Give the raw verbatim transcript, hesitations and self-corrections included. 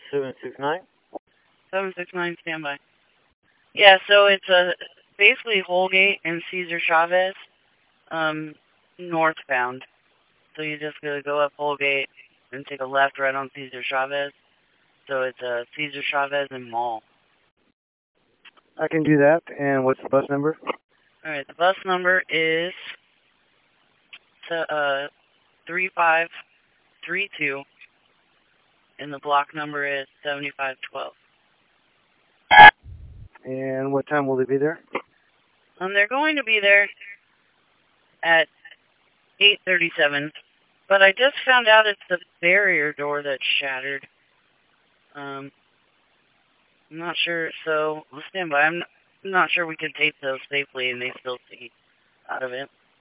seven six nine. seven six nine, standby. Yeah, so it's a basically Holgate and Cesar Chavez, um, northbound. So you just gotta go up Holgate and take a left right on Cesar Chavez. So it's a uh, Cesar Chavez and Mall. I can do that. And what's the bus number? All right, the bus number is uh three five three two, and the block number is seventy five twelve. And what time will they be there? Um, they're going to be there at eight thirty seven, but I just found out it's the barrier door that's shattered. Um, I'm not sure, so we'll stand by. I'm not, I'm not sure we can tape those safely and they still see out of it.